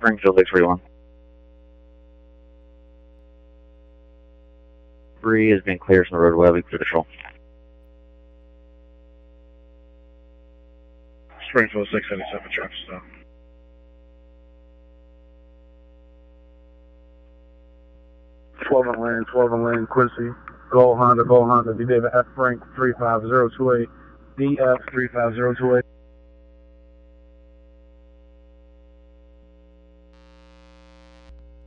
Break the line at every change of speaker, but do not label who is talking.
Springfield 631. 3 has been cleared from the roadway. We clear control.
Springfield 677 traffic stop.
Twelve lane, Quincy. Go Honda, D. David F. Frank 35028. DF 35028.